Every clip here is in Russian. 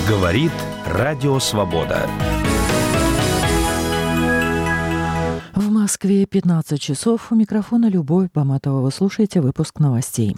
Говорит Радио Свобода. В Москве 15 часов. У микрофона Любовь Баматова. Вы слушаете выпуск новостей.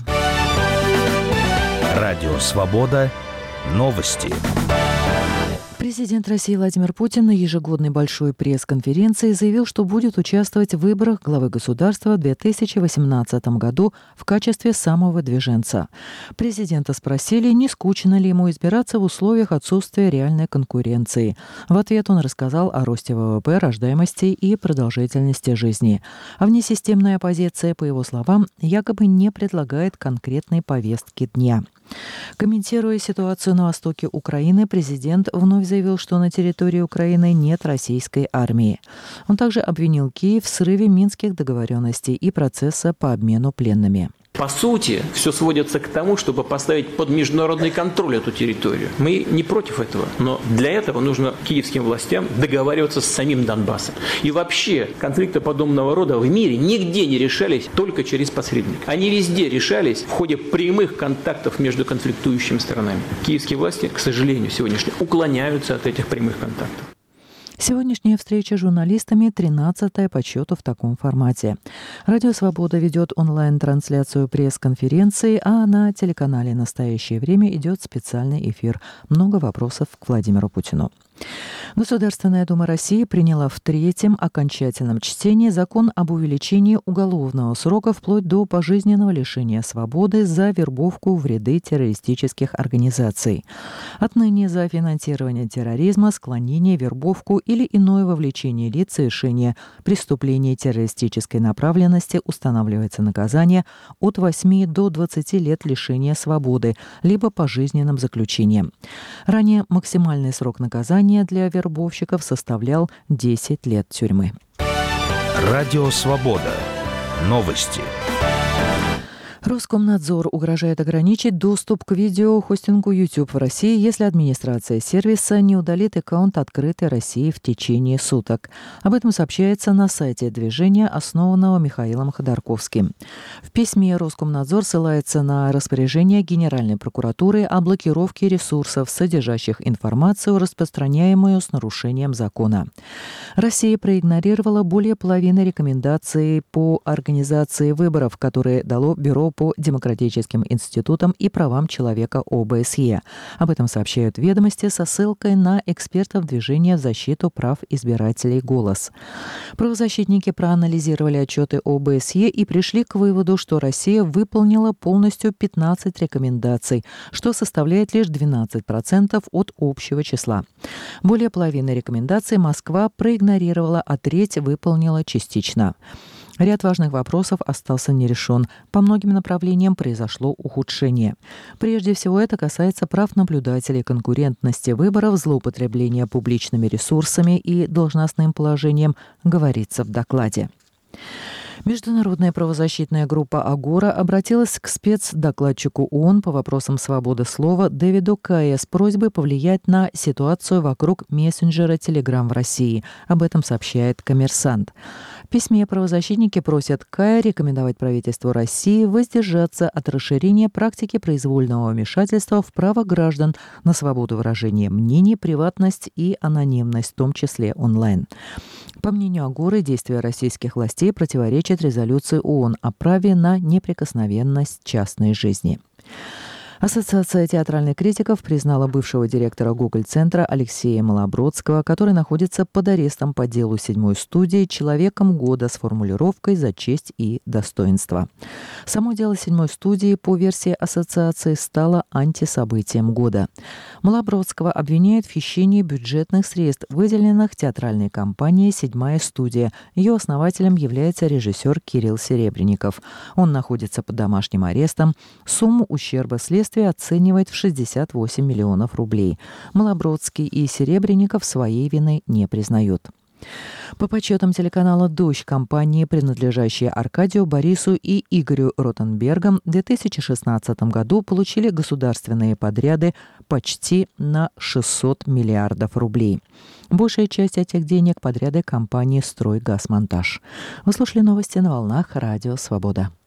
Радио Свобода. Новости. Президент России Владимир Путин на ежегодной большой пресс-конференции заявил, что будет участвовать в выборах главы государства в 2018 году в качестве самого выдвиженца. Президента спросили, не скучно ли ему избираться в условиях отсутствия реальной конкуренции. В ответ он рассказал о росте ВВП, рождаемости и продолжительности жизни. А внесистемная оппозиция, по его словам, якобы не предлагает конкретной повестки дня. Комментируя ситуацию на востоке Украины, президент вновь заявил, что на территории Украины нет российской армии. Он также обвинил Киев в срыве минских договоренностей и процесса по обмену пленными. По сути, все сводится к тому, чтобы поставить под международный контроль эту территорию. Мы не против этого, но для этого нужно киевским властям договариваться с самим Донбассом. И вообще, конфликты подобного рода в мире нигде не решались только через посредников. Они везде решались в ходе прямых контактов между конфликтующими сторонами. Киевские власти, к сожалению, сегодняшние уклоняются от этих прямых контактов. Сегодняшняя встреча с журналистами – 13-я по счету в таком формате. Радио «Свобода» ведет онлайн-трансляцию пресс-конференции, а на телеканале «Настоящее время» идет специальный эфир. Много вопросов к Владимиру Путину. Государственная Дума России приняла в третьем окончательном чтении закон об увеличении уголовного срока вплоть до пожизненного лишения свободы за вербовку в ряды террористических организаций. Отныне за финансирование терроризма, склонение, вербовку или иное вовлечение лиц в совершение преступлений террористической направленности устанавливается наказание от 8 до 20 лет лишения свободы, либо пожизненным заключением. Ранее максимальный срок наказания для вербовщиков составлял 10 лет тюрьмы. Радио Свобода. Новости. Роскомнадзор угрожает ограничить доступ к видеохостингу YouTube в России, если администрация сервиса не удалит аккаунт «Открытой России» в течение суток. Об этом сообщается на сайте движения, основанного Михаилом Ходорковским. В письме Роскомнадзор ссылается на распоряжение Генеральной прокуратуры о блокировке ресурсов, содержащих информацию, распространяемую с нарушением закона. Россия проигнорировала более половины рекомендаций по организации выборов, которые дало Бюро по демократическим институтам и правам человека ОБСЕ. Об этом сообщают «Ведомости» со ссылкой на экспертов движения в защиту прав избирателей «Голос». Правозащитники проанализировали отчеты ОБСЕ и пришли к выводу, что Россия выполнила полностью 15 рекомендаций, что составляет лишь 12% от общего числа. Более половины рекомендаций Москва проигнорировала, а треть выполнила частично. Ряд важных вопросов остался нерешен. По многим направлениям произошло ухудшение. Прежде всего, это касается прав наблюдателей, конкурентности выборов, злоупотребления публичными ресурсами и должностным положением, говорится в докладе. Международная правозащитная группа «Агора» обратилась к спецдокладчику ООН по вопросам свободы слова Дэвиду Кае с просьбой повлиять на ситуацию вокруг мессенджера Telegram в России. Об этом сообщает «Коммерсант». В письме правозащитники просят Кая рекомендовать правительству России воздержаться от расширения практики произвольного вмешательства в право граждан на свободу выражения мнений, приватность и анонимность, в том числе онлайн. По мнению Агоры, действия российских властей противоречат резолюции ООН о праве на неприкосновенность частной жизни. Ассоциация театральных критиков признала бывшего директора Гоголь-центра Алексея Малобродского, который находится под арестом по делу 7-й студии, человеком года с формулировкой «за честь и достоинство». Само дело 7-й студии, по версии ассоциации, стало антисобытием года. Малобродского обвиняют в хищении бюджетных средств, выделенных театральной компанией «7-я студия». Ее основателем является режиссер Кирилл Серебренников. Он находится под домашним арестом. Сумму ущерба следствия оценивает в 68 миллионов рублей. Малобродский и Серебренников своей вины не признают. По подсчетам телеканала «Дождь», компании, принадлежащие Аркадию Борису и Игорю Ротенбергам, в 2016 году получили государственные подряды почти на 600 миллиардов рублей. Большая часть этих денег – подряды компании «Стройгазмонтаж». Вы слушали новости на волнах Радио Свобода.